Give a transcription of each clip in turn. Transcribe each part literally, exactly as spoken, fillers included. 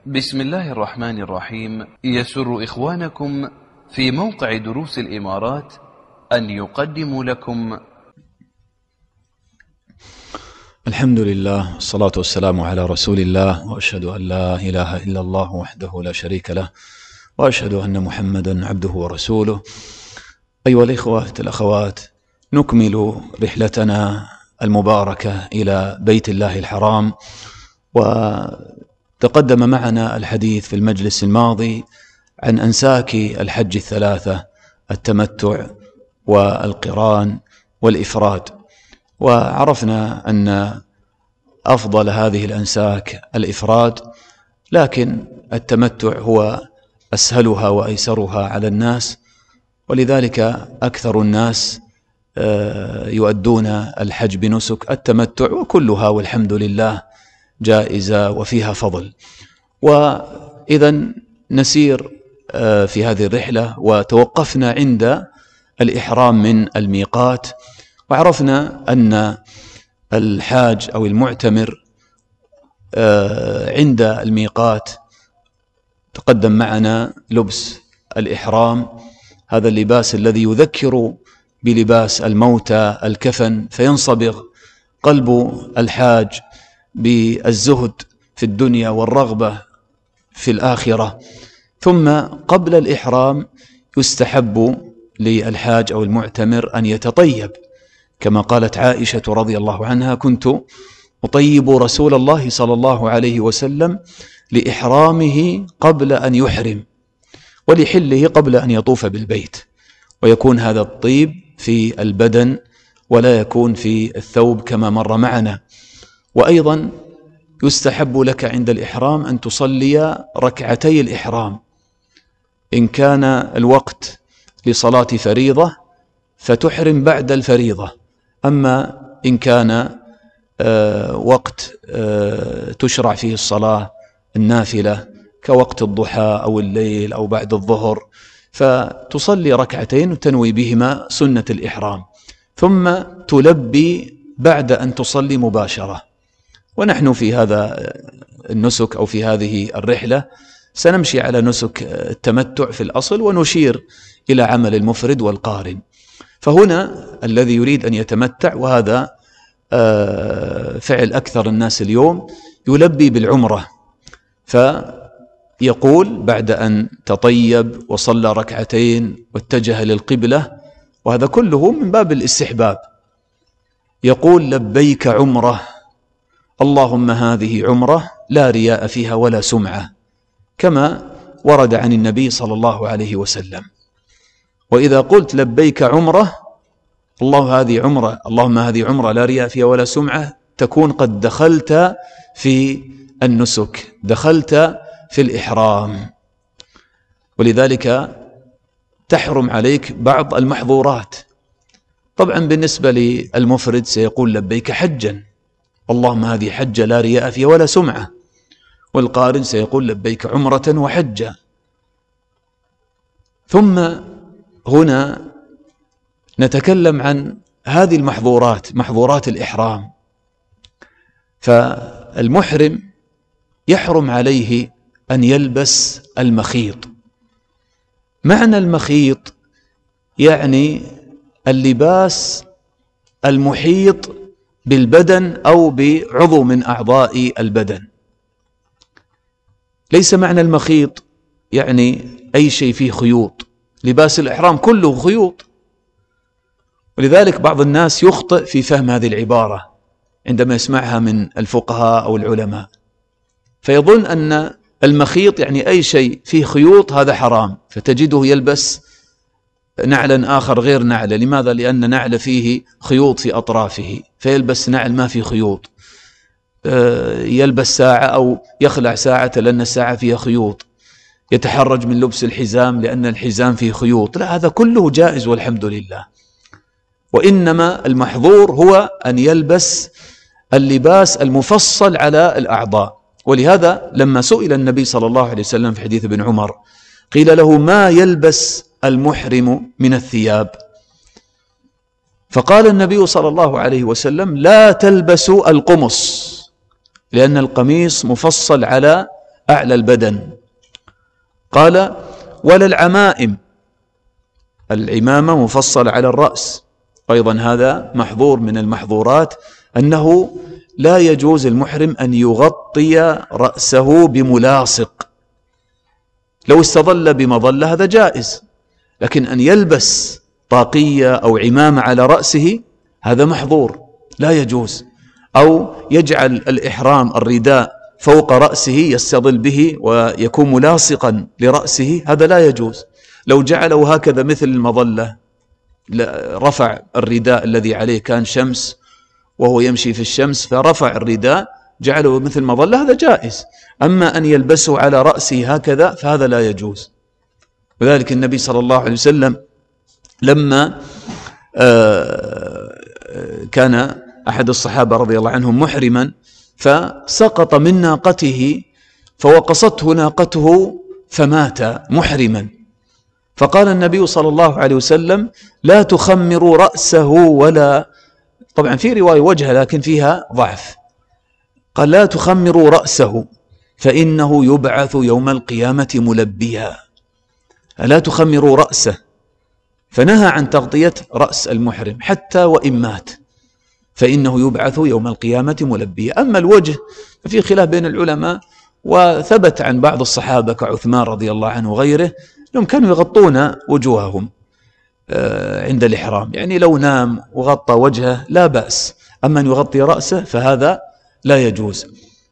بسم الله الرحمن الرحيم. يسر إخوانكم في موقع دروس الإمارات أن يقدموا لكم الحمد لله والصلاة والسلام على رسول الله، وأشهد أن لا إله إلا الله وحده لا شريك له، وأشهد أن محمدا عبده ورسوله. أيها الإخوة الأخوات، نكمل رحلتنا المباركة إلى بيت الله الحرام. وتقدم معنا الحديث في المجلس الماضي عن أنساك الحج الثلاثة: التمتع والقران والإفراد. وعرفنا أن أفضل هذه الأنساك الإفراد، لكن التمتع هو أسهلها وأيسرها على الناس، ولذلك أكثر الناس يؤدون الحج بنسك التمتع، وكلها والحمد لله جائزة وفيها فضل. وإذا نسير في هذه الرحلة، وتوقفنا عند الإحرام من الميقات، وعرفنا أن الحاج أو المعتمر عند الميقات تقدم معنا لبس الإحرام، هذا اللباس الذي يذكر بلباس الموتى الكفن، فينصبغ قلب الحاج بالزهد في الدنيا والرغبة في الآخرة. ثم قبل الإحرام يستحب للحاج أو المعتمر أن يتطيب، كما قالت عائشة رضي الله عنها: كنت أطيب رسول الله صلى الله عليه وسلم لإحرامه قبل أن يحرم، ولحله قبل أن يطوف بالبيت، ويكون هذا الطيب في البدن ولا يكون في الثوب كما مر معنا. وأيضا يستحب لك عند الإحرام أن تصلي ركعتي الإحرام، إن كان الوقت لصلاة فريضة فتحرم بعد الفريضة، أما إن كان آه وقت آه تشرع فيه الصلاة النافلة كوقت الضحى أو الليل أو بعد الظهر، فتصلي ركعتين وتنوي بهما سنة الإحرام، ثم تلبي بعد أن تصلي مباشرة. ونحن في هذا النسك أو في هذه الرحلة سنمشي على نسك التمتع في الأصل، ونشير إلى عمل المفرد والقارن. فهنا الذي يريد أن يتمتع، وهذا فعل أكثر الناس اليوم، يلبي بالعمرة، فيقول بعد أن تطيب وصلى ركعتين واتجه للقبلة، وهذا كله من باب الاستحباب، يقول: لبيك عمرة، اللهم هذه عمرة لا رياء فيها ولا سمعة، كما ورد عن النبي صلى الله عليه وسلم. وإذا قلت لبيك عمرة، الله هذه عمرة اللهم هذه عمرة لا رياء فيها ولا سمعة، تكون قد دخلت في النسك، دخلت في الإحرام، ولذلك تحرم عليك بعض المحظورات. طبعا بالنسبة للمفرد سيقول لبيك حجا، اللهم هذه حجة لا رياء فيها ولا سمعة، والقارن سيقول لبيك عمرة وحجة. ثم هنا نتكلم عن هذه المحظورات، محظورات الإحرام. فالمحرم يحرم عليه أن يلبس المخيط. معنى المخيط يعني اللباس المحيط بالبدن أو بعضو من أعضاء البدن. ليس معنى المخيط يعني أي شيء فيه خيوط، لباس الإحرام كله خيوط. ولذلك بعض الناس يخطئ في فهم هذه العبارة عندما يسمعها من الفقهاء أو العلماء، فيظن أن المخيط يعني أي شيء فيه خيوط هذا حرام، فتجده يلبس نعلا آخر غير نعله. لماذا؟ لأن نعل فيه خيوط في أطرافه، فيلبس نعل ما فيه خيوط. يلبس ساعة أو يخلع ساعة لأن الساعة فيها خيوط، يتحرج من لبس الحزام لأن الحزام فيه خيوط. لا، هذا كله جائز والحمد لله. وإنما المحظور هو أن يلبس اللباس المفصل على الأعضاء. ولهذا لما سئل النبي صلى الله عليه وسلم في حديث ابن عمر قيل له: ما يلبس المحرم من الثياب؟ فقال النبي صلى الله عليه وسلم: لا تلبسوا القمص، لأن القميص مفصل على أعلى البدن. قال ولا العمائم، العمامة مفصل على الرأس، أيضا هذا محظور من المحظورات، أنه لا يجوز المحرم أن يغطي رأسه بملاصق. لو استظل بمظلة هذا جائز، لكن أن يلبس طاقية أو عمامة على رأسه هذا محظور لا يجوز. أو يجعل الإحرام الرداء فوق رأسه يستظل به ويكون ملاصقا لرأسه، هذا لا يجوز. لو جعله هكذا مثل المظلة، رفع الرداء الذي عليه كان شمس وهو يمشي في الشمس فرفع الرداء جعله مثل مظلة، هذا جائز. أما أن يلبسه على رأسه هكذا فهذا لا يجوز. وذلك النبي صلى الله عليه وسلم لما كان أحد الصحابة رضي الله عنهم محرما فسقط من ناقته فوقصته ناقته فمات محرما، فقال النبي صلى الله عليه وسلم لا تخمروا رأسه، ولا، طبعا في رواية وجهه لكن فيها ضعف، قال لا تخمروا رأسه فإنه يبعث يوم القيامة ملبيا. لا تخمروا رأسه، فنهى عن تغطية رأس المحرم حتى وإن مات، فإنه يبعث يوم القيامة ملبيا. أما الوجه ففي خلاف بين العلماء، وثبت عن بعض الصحابة كعثمان رضي الله عنه وغيره أنهم كانوا يغطون وجوههم عند الإحرام، يعني لو نام وغطى وجهه لا بأس، أما أن يغطي رأسه فهذا لا يجوز.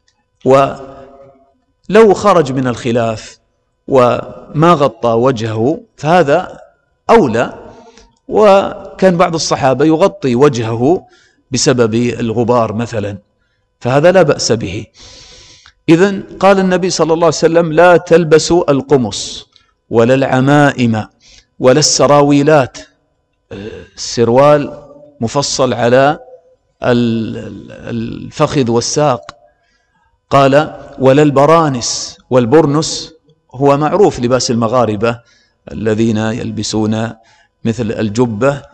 ولو خرج من الخلاف وما غطى وجهه فهذا أولى، وكان بعض الصحابة يغطي وجهه بسبب الغبار مثلا، فهذا لا بأس به. إذن قال النبي صلى الله عليه وسلم لا تلبسوا القمص ولا العمائم ولا السراويلات، السروال مفصل على الفخذ والساق، قال ولا البرانس، والبرنس هو معروف لباس المغاربة الذين يلبسون مثل الجبة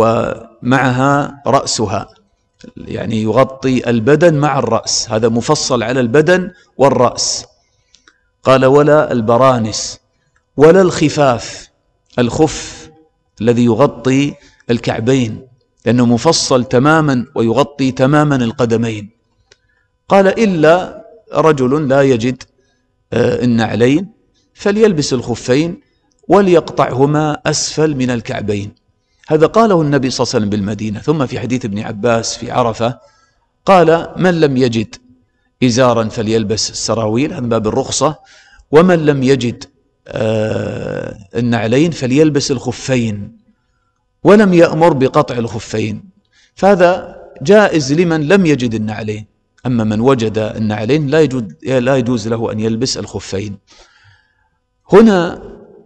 ومعها رأسها، يعني يغطي البدن مع الرأس، هذا مفصل على البدن والرأس. قال ولا البرانس ولا الخفاف، الخف الذي يغطي الكعبين لأنه مفصل تماما ويغطي تماما القدمين. قال إلا رجل لا يجد النعلين فليلبس الخفين وليقطعهما أسفل من الكعبين. هذا قاله النبي صلى الله عليه وسلم بالمدينة. ثم في حديث ابن عباس في عرفة قال من لم يجد إزارا فليلبس السراويل، هذا باب الرخصة، ومن لم يجد آه النعلين فليلبس الخفين، ولم يأمر بقطع الخفين، فهذا جائز لمن لم يجد النعلين. أما من وجد النعلين لا يجوز, لا يجوز له أن يلبس الخفين. هنا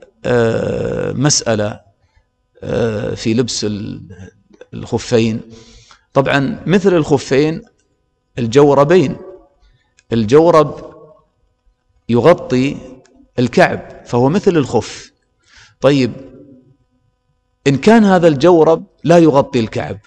آه مسألة آه في لبس الخفين، طبعا مثل الخفين الجوربين، الجورب يغطي الكعب فهو مثل الخف. طيب إن كان هذا الجورب لا يغطي الكعب،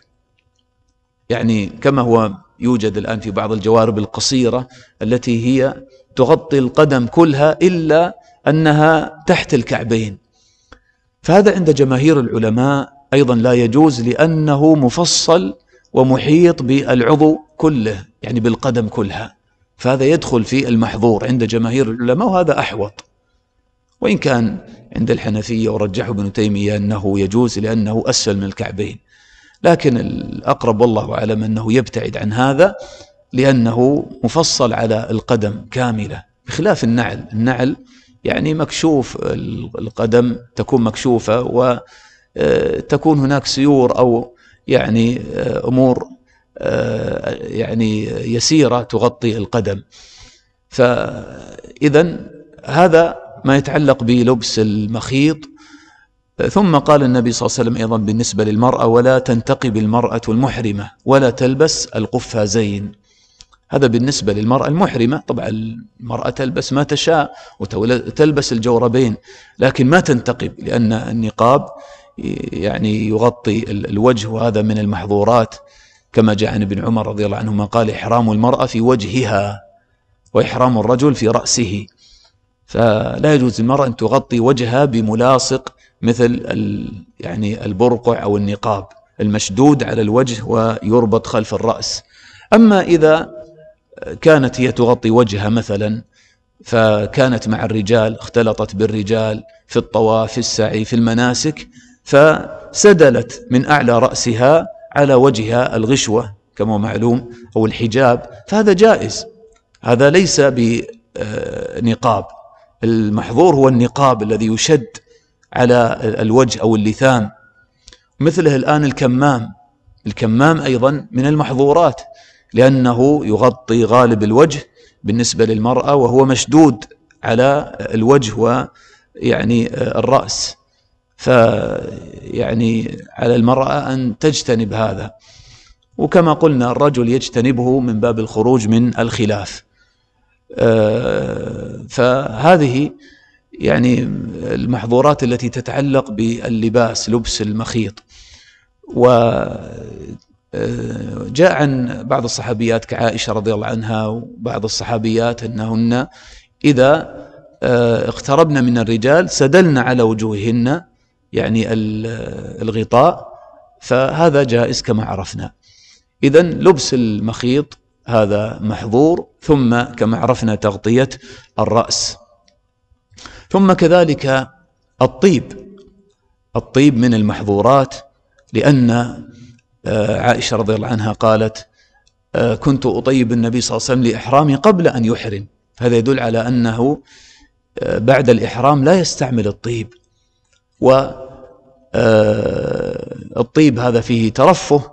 يعني كما هو يوجد الآن في بعض الجوارب القصيرة التي هي تغطي القدم كلها إلا أنها تحت الكعبين، فهذا عند جماهير العلماء أيضا لا يجوز، لأنه مفصل ومحيط بالعضو كله، يعني بالقدم كلها، فهذا يدخل في المحظور عند جماهير العلماء، وهذا أحوط. وإن كان عند الحنفية ورجحه ابن تيمية أنه يجوز لأنه أسفل من الكعبين، لكن الأقرب والله أعلم أنه يبتعد عن هذا لأنه مفصل على القدم كاملة، بخلاف النعل. النعل يعني مكشوف القدم، تكون مكشوفة وتكون هناك سيور أو يعني أمور يعني يسيرة تغطي القدم. فإذا هذا ما يتعلق بلبس المخيط. ثم قال النبي صلى الله عليه وسلم أيضا بالنسبة للمرأة ولا تنتقب المرأة المحرمة ولا تلبس القفازين، هذا بالنسبة للمرأة المحرمة. طبعا المرأة تلبس ما تشاء وتلبس الجوربين، لكن ما تنتقب، لأن النقاب يعني يغطي الوجه، وهذا من المحظورات، كما جاء عن ابن عمر رضي الله عنهما قال إحرام المرأة في وجهها وإحرام الرجل في رأسه. فلا يجوز للمرأة أن تغطي وجهها بملاصق مثل يعني البرقع أو النقاب المشدود على الوجه ويربط خلف الرأس. أما إذا كانت هي تغطي وجهها مثلا فكانت مع الرجال، اختلطت بالرجال في الطواف، في السعي، في المناسك، فسدلت من أعلى رأسها على وجهها الغشوة كما معلوم أو الحجاب، فهذا جائز، هذا ليس بنقاب. المحظور هو النقاب الذي يشد على الوجه أو اللثام. مثله الآن الكمام، الكمام أيضا من المحظورات لأنه يغطي غالب الوجه بالنسبة للمرأة وهو مشدود على الوجه ويعني الرأس، فيعني على المرأة أن تجتنب هذا، وكما قلنا الرجل يجتنبه من باب الخروج من الخلاف. فهذه يعني المحظورات التي تتعلق باللباس، لبس المخيط. وجاء عن بعض الصحابيات كعائشة رضي الله عنها وبعض الصحابيات أنهن إذا اقتربن من الرجال سدلن على وجوههن يعني الغطاء، فهذا جائز كما عرفنا. إذن لبس المخيط هذا محظور، ثم كما عرفنا تغطية الرأس. ثم كذلك الطيب، الطيب من المحظورات، لأن عائشة رضي الله عنها قالت كنت أطيب النبي صلى الله عليه وسلم لإحرامي قبل أن يحرم، هذا يدل على أنه بعد الإحرام لا يستعمل الطيب. والطيب هذا فيه ترفه،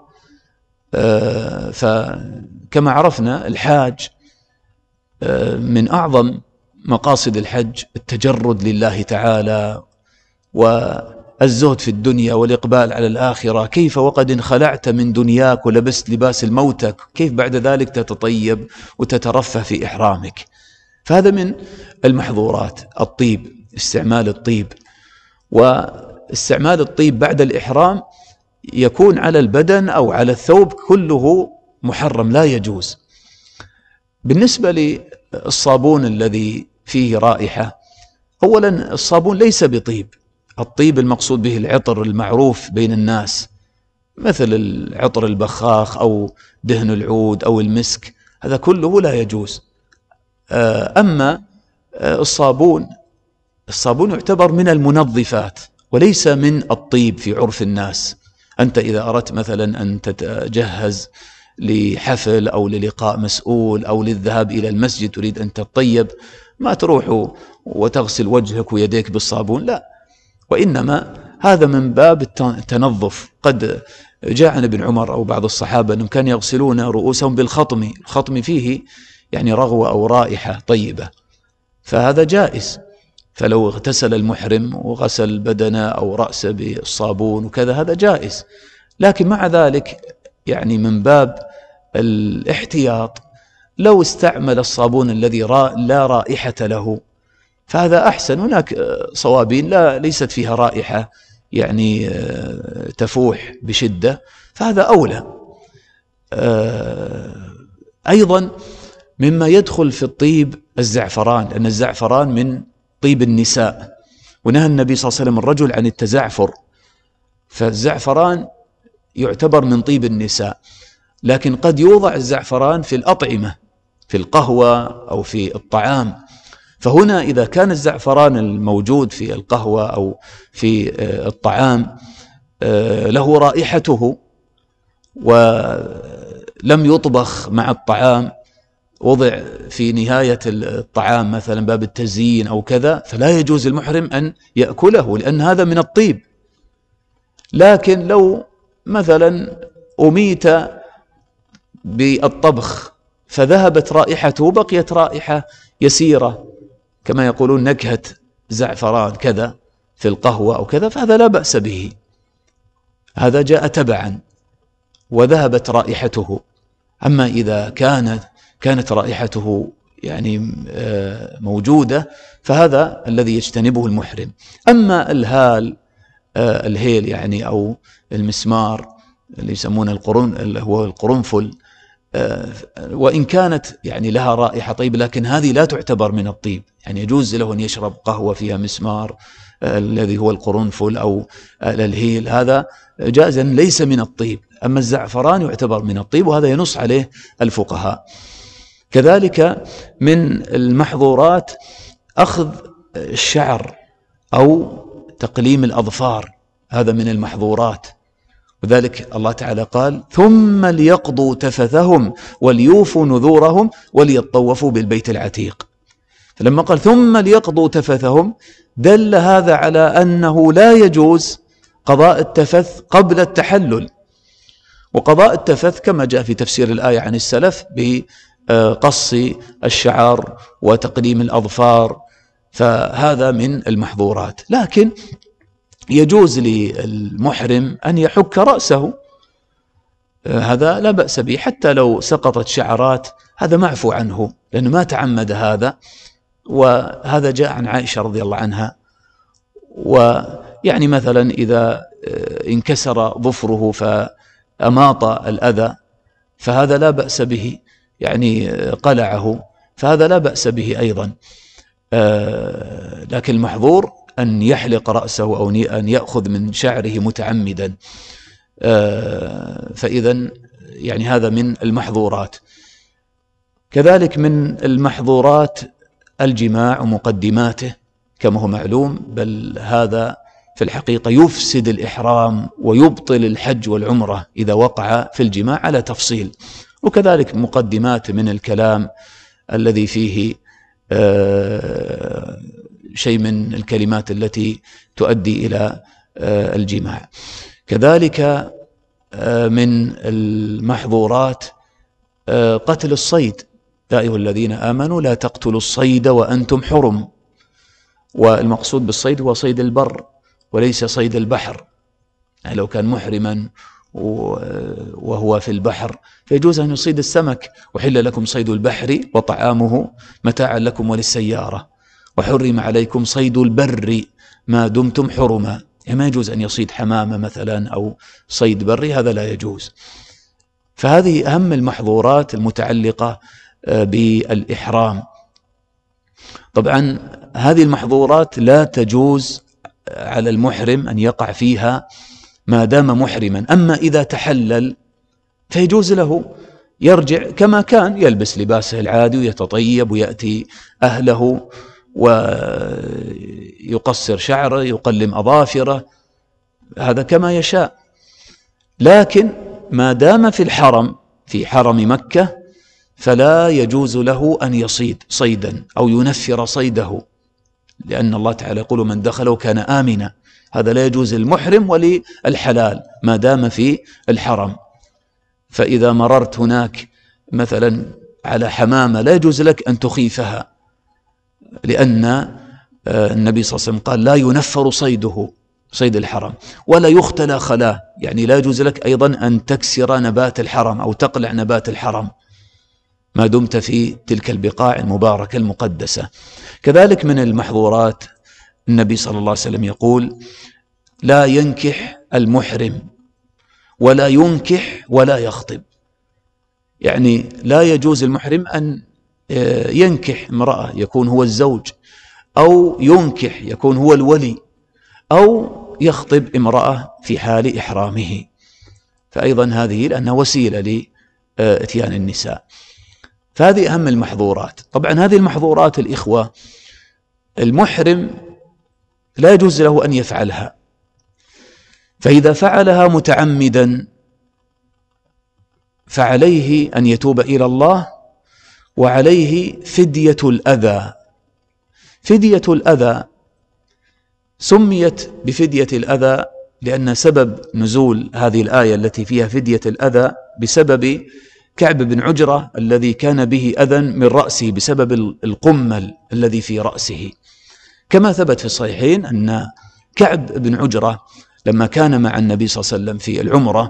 فكما عرفنا الحاج من أعظم مقاصد الحج التجرد لله تعالى والزهد في الدنيا والإقبال على الآخرة. كيف وقد انخلعت من دنياك ولبست لباس الموتك، كيف بعد ذلك تتطيب وتترفه في إحرامك؟ فهذا من المحظورات الطيب، استعمال الطيب. واستعمال الطيب بعد الإحرام يكون على البدن أو على الثوب كله محرم، لا يجوز. بالنسبة للصابون الذي فيه رائحة، أولا الصابون ليس بطيب، الطيب المقصود به العطر المعروف بين الناس مثل العطر البخاخ أو دهن العود أو المسك، هذا كله لا يجوز. أما الصابون، الصابون يعتبر من المنظفات وليس من الطيب في عرف الناس. أنت إذا أردت مثلا أن تتجهز لحفل أو للقاء مسؤول أو للذهاب إلى المسجد تريد أن تطيب، ما تروح وتغسل وجهك ويديك بالصابون، لا، وإنما هذا من باب التنظف. قد جاء عن ابن عمر أو بعض الصحابة أنهم كانوا يغسلون رؤوسهم بالخطم، الخطم فيه يعني رغوة أو رائحة طيبة، فهذا جائز. فلو اغتسل المحرم وغسل بدنه أو رأسه بالصابون وكذا هذا جائز، لكن مع ذلك يعني من باب الاحتياط لو استعمل الصابون الذي لا رائحة له فهذا أحسن. هناك صوابين لا ليست فيها رائحة يعني تفوح بشدة، فهذا أولى. أيضا مما يدخل في الطيب الزعفران، لأن الزعفران من طيب النساء، ونهى النبي صلى الله عليه وسلم الرجل عن التزعفر، فالزعفران يعتبر من طيب النساء. لكن قد يوضع الزعفران في الأطعمة، في القهوة أو في الطعام، فهنا إذا كان الزعفران الموجود في القهوة أو في الطعام له رائحته ولم يطبخ مع الطعام، وضع في نهاية الطعام مثلا باب التزيين أو كذا، فلا يجوز المحرم أن يأكله لأن هذا من الطيب. لكن لو مثلا أميت بالطبخ فذهبت رائحته، بقيت رائحة يسيرة كما يقولون نكهة زعفران كذا في القهوة أو كذا، فهذا لا بأس به، هذا جاء تبعا وذهبت رائحته. أما إذا كانت كانت رائحته يعني موجودة فهذا الذي يجتنبه المحرم. أما الهال، الهيل يعني أو المسمار اللي يسمونه القرن اللي هو القرنفل، وإن كانت يعني لها رائحة طيبة، لكن هذه لا تعتبر من الطيب. يعني يجوز له أن يشرب قهوة فيها مسمار الذي هو القرنفل أو الهيل، هذا جائزا ليس من الطيب. أما الزعفران يعتبر من الطيب، وهذا ينص عليه الفقهاء. كذلك من المحظورات أخذ الشعر أو تقليم الأظفار، هذا من المحظورات. وذلك الله تعالى قال: ثم ليقضوا تفثهم وليوفوا نذورهم وليطوفوا بالبيت العتيق. فلما قال ثم ليقضوا تفثهم دل هذا على أنه لا يجوز قضاء التفث قبل التحلل. وقضاء التفث كما جاء في تفسير الآية عن السلف بقص الشعر وتقليم الأظفار، فهذا من المحظورات. لكن يجوز للمحرم أن يحك رأسه، هذا لا بأس به، حتى لو سقطت شعرات هذا معفو عنه لأنه ما تعمد هذا. وهذا جاء عن عائشة رضي الله عنها. ويعني مثلا إذا انكسر ظفره فأماط الأذى فهذا لا بأس به، يعني قلعه، فهذا لا بأس به أيضا. لكن المحظور أن يحلق رأسه أو أن يأخذ من شعره متعمدا، فإذا يعني هذا من المحظورات. كذلك من المحظورات الجماع ومقدماته كما هو معلوم، بل هذا في الحقيقة يفسد الإحرام ويبطل الحج والعمرة إذا وقع في الجماع على تفصيل. وكذلك مقدمات من الكلام الذي فيه شيء من الكلمات التي تؤدي إلى الجماع. كذلك من المحظورات قتل الصيد: يا أيها الذين آمنوا لا تقتلوا الصيد وأنتم حرم. والمقصود بالصيد هو صيد البر وليس صيد البحر. يعني لو كان محرما وهو في البحر فيجوز أن يصيد السمك: وحل لكم صيد البحر وطعامه متاعا لكم وللسيارة، وحرم عليكم صيد البر ما دمتم حرما. يعني ما يجوز أن يصيد حمامة مثلا أو صيد بري، هذا لا يجوز. فهذه أهم المحظورات المتعلقة بالإحرام. طبعا هذه المحظورات لا تجوز على المحرم أن يقع فيها ما دام محرما. أما إذا تحلل فيجوز له يرجع كما كان، يلبس لباسه العادي ويتطيب ويأتي أهله ويقصر شعره يقلم أظافره، هذا كما يشاء. لكن ما دام في الحرم، في حرم مكة، فلا يجوز له أن يصيد صيدا أو ينفر صيده، لأن الله تعالى يقول: من دخله كان آمنا. هذا لا يجوز للمحرم وللحلال ما دام في الحرم. فإذا مررت هناك مثلا على حمامة لا يجوز لك أن تخيفها، لأن النبي صلى الله عليه وسلم قال: لا ينفر صيده، صيد الحرم، ولا يختلى خلاه. يعني لا يجوز لك أيضا أن تكسر نبات الحرم أو تقلع نبات الحرم ما دمت في تلك البقاع المباركة المقدسة. كذلك من المحظورات النبي صلى الله عليه وسلم يقول: لا ينكح المحرم ولا ينكح ولا يخطب. يعني لا يجوز المحرم أن ينكح امرأة يكون هو الزوج، أو ينكح يكون هو الولي، أو يخطب امرأة في حال إحرامه. فأيضا هذه لأنها وسيلة لإتيان النساء. فهذه أهم المحظورات. طبعا هذه المحظورات الإخوة المحرم لا يجوز له أن يفعلها، فإذا فعلها متعمدا فعليه أن يتوب إلى الله، وعليه فدية الأذى. فدية الأذى سميت بفدية الأذى لأن سبب نزول هذه الآية التي فيها فدية الأذى بسبب كعب بن عجرة الذي كان به أذى من رأسه بسبب القمل الذي في رأسه. كما ثبت في الصحيحين أن كعب بن عجرة لما كان مع النبي صلى الله عليه وسلم في العمرة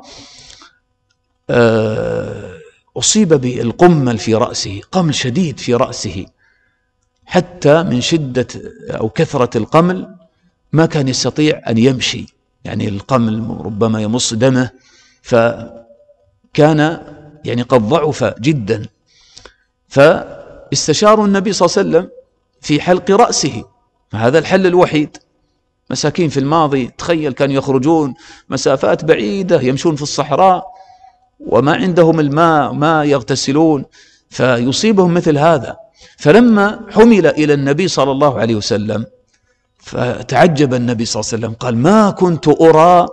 أصيب بالقمل في رأسه، قمل شديد في رأسه، حتى من شدة أو كثرة القمل ما كان يستطيع أن يمشي. يعني القمل ربما يمص دمه، فكان يعني قد ضعف جدا، فاستشاروا النبي صلى الله عليه وسلم في حلق رأسه، هذا الحل الوحيد. مساكين في الماضي تخيل كانوا يخرجون مسافات بعيدة يمشون في الصحراء وما عندهم الماء، ما يغتسلون، فيصيبهم مثل هذا. فلما حمل إلى النبي صلى الله عليه وسلم فتعجب النبي صلى الله عليه وسلم، قال ما كنت أرى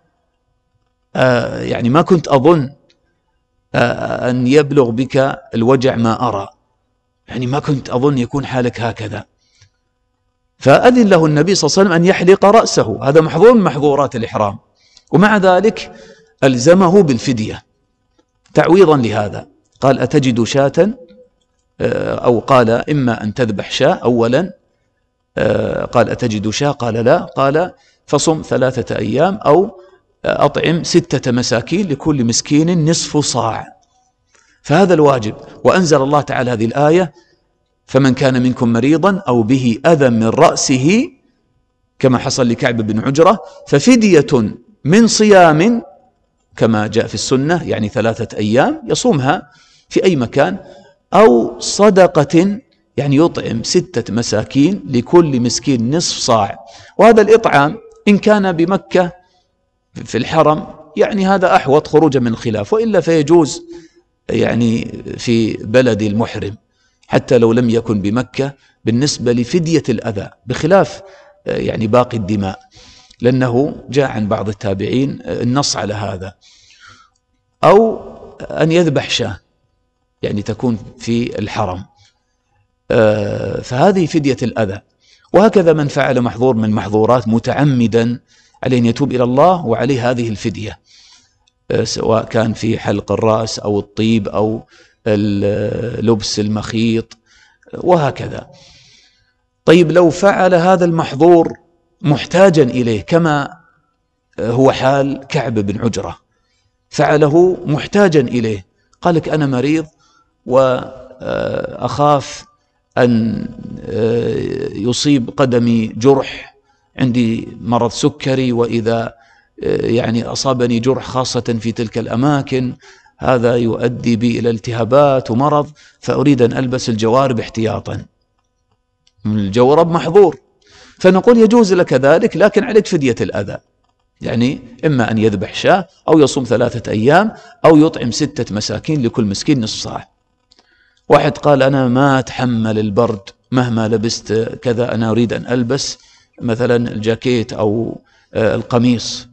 آه يعني ما كنت أظن آه أن يبلغ بك الوجع ما أرى، يعني ما كنت أظن يكون حالك هكذا. فأذن له النبي صلى الله عليه وسلم أن يحلق رأسه، هذا محظور من محظورات الإحرام، ومع ذلك ألزمه بالفدية تعويضا لهذا. قال أتجد شاة، أو قال إما أن تذبح شاة أولا، قال أتجد شاة؟ قال لا. قال فصم ثلاثة أيام أو أطعم ستة مساكين لكل مسكين نصف صاع، فهذا الواجب. وأنزل الله تعالى هذه الآية فمن كان منكم مريضا أو به أذى من رأسه كما حصل لكعب بن عجرة ففدية من صيام كما جاء في السنة، يعني ثلاثة أيام يصومها في أي مكان، أو صدقة يعني يطعم ستة مساكين لكل مسكين نصف صاع. وهذا الإطعام إن كان بمكة في الحرم يعني هذا أحوط خروجا من الخلاف، وإلا فيجوز يعني في بلد المحرم حتى لو لم يكن بمكة بالنسبة لفدية الأذى، بخلاف يعني باقي الدماء، لأنه جاء عن بعض التابعين النص على هذا. أو أن يذبح شاة يعني تكون في الحرم، فهذه فدية الأذى. وهكذا من فعل محظور من محظورات متعمدا عليه أن يتوب إلى الله وعليه هذه الفدية، سواء كان في حلق الرأس أو الطيب أو لبس المخيط وهكذا. طيب لو فعل هذا المحظور محتاجا إليه كما هو حال كعب بن عجرة، فعله محتاجا إليه، قال لك أنا مريض وأخاف أن يصيب قدمي جرح، عندي مرض سكري، وإذا يعني أصابني جرح خاصة في تلك الأماكن هذا يؤدي بي إلى التهابات ومرض، فأريد أن ألبس الجوارب احتياطا. الجورب محظور، فنقول يجوز لك ذلك، لكن عليك فدية الأذى، يعني إما أن يذبح شاة أو يصوم ثلاثة أيام أو يطعم ستة مساكين لكل مسكين نصف صاع. واحد قال أنا ما أتحمل البرد مهما لبست كذا، أنا أريد أن ألبس مثلا الجاكيت أو القميص،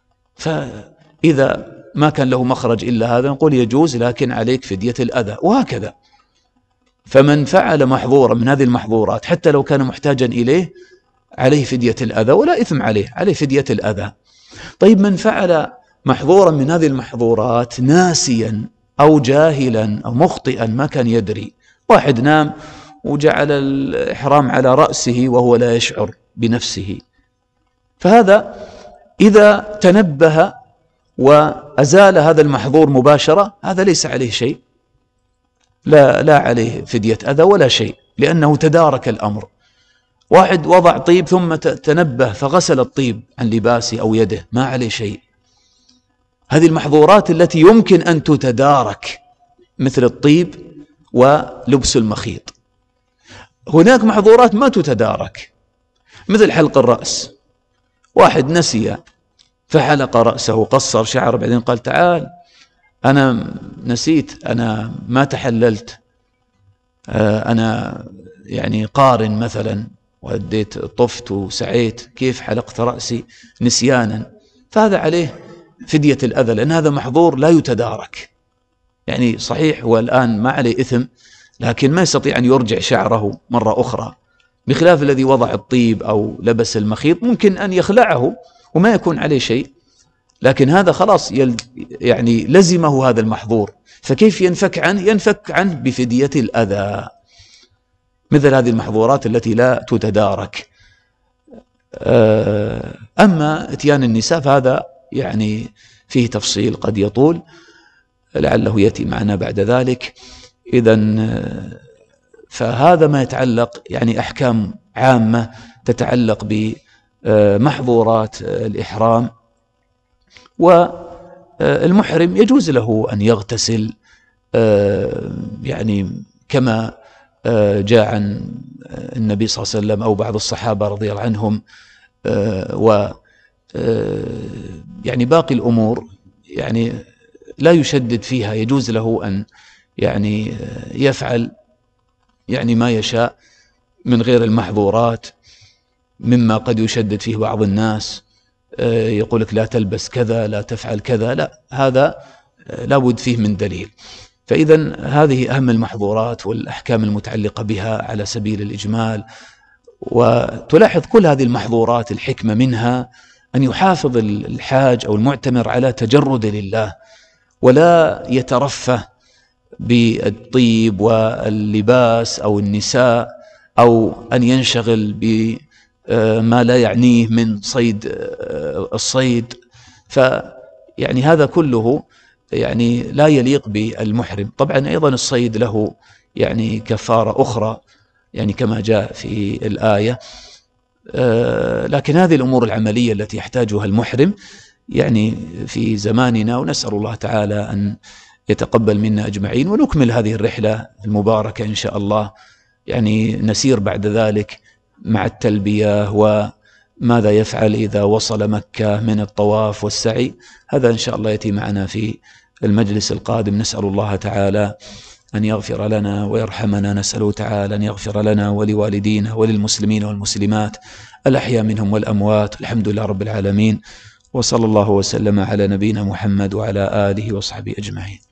فإذا ما كان له مخرج إلا هذا نقول يجوز، لكن عليك فدية الأذى. وهكذا فمن فعل محظورا من هذه المحظورات حتى لو كان محتاجا إليه عليه فدية الأذى ولا إثم عليه، عليه فدية الأذى. طيب من فعل محظورا من هذه المحظورات ناسيا أو جاهلا أو مخطئا ما كان يدري، واحد نام وجعل الإحرام على رأسه وهو لا يشعر بنفسه، فهذا إذا تنبه وأزال هذا المحظور مباشرة هذا ليس عليه شيء، لا, لا عليه فدية أذى ولا شيء، لأنه تدارك الأمر. واحد وضع طيب ثم تنبه فغسل الطيب عن لباسه أو يده ما عليه شيء. هذه المحظورات التي يمكن أن تتدارك مثل الطيب ولبس المخيط. هناك محظورات ما تتدارك مثل حلق الرأس، واحد نسي فحلق رأسه قصر شعره بعدين قال تعال أنا نسيت، أنا ما تحللت، أنا يعني قارن مثلا وأديت طفت وسعيت، كيف حلقت رأسي نسيانا، فهذا عليه فدية الأذى، لأن هذا محظور لا يتدارك. يعني صحيح هو الآن ما عليه إثم، لكن ما يستطيع أن يرجع شعره مرة أخرى، بخلاف الذي وضع الطيب أو لبس المخيط ممكن أن يخلعه وما يكون عليه شيء، لكن هذا خلاص يعني لزمه هذا المحظور، فكيف ينفك عنه؟ ينفك عنه بفدية الأذى، مثل هذه المحظورات التي لا تتدارك. أما اتيان النساء فهذا يعني فيه تفصيل قد يطول، لعله يأتي معنا بعد ذلك. إذن فهذا ما يتعلق يعني أحكام عامة تتعلق بمحظورات الإحرام. والمحرم يجوز له أن يغتسل يعني كما جاء عن النبي صلى الله عليه وسلم أو بعض الصحابة رضي الله عنهم. و يعني باقي الأمور يعني لا يشدد فيها، يجوز له أن يعني يفعل يعني ما يشاء من غير المحظورات، مما قد يشدد فيه بعض الناس، يقول لك لا تلبس كذا، لا تفعل كذا، لا، هذا لا بد فيه من دليل. فإذا هذه أهم المحظورات والأحكام المتعلقة بها على سبيل الإجمال. وتلاحظ كل هذه المحظورات الحكمة منها أن يحافظ الحاج أو المعتمر على تجرد لله، ولا يترفه بالطيب واللباس أو النساء، أو أن ينشغل بما لا يعنيه من صيد الصيد. فيعني هذا كله يعني لا يليق بالمحرم. طبعا أيضا الصيد له يعني كفارة أخرى يعني كما جاء في الآية، لكن هذه الأمور العملية التي يحتاجها المحرم يعني في زماننا، ونسأل الله تعالى أن يتقبل منا أجمعين. ونكمل هذه الرحلة المباركة إن شاء الله، يعني نسير بعد ذلك مع التلبية وماذا يفعل إذا وصل مكة من الطواف والسعي. هذا إن شاء الله يأتي معنا في المجلس القادم. نسأل الله تعالى أن يغفر لنا ويرحمنا، نسأله تعالى أن يغفر لنا ولوالدينا وللمسلمين والمسلمات الأحياء منهم والأموات. الحمد لله رب العالمين، وصلى الله وسلم على نبينا محمد وعلى آله وصحبه أجمعين.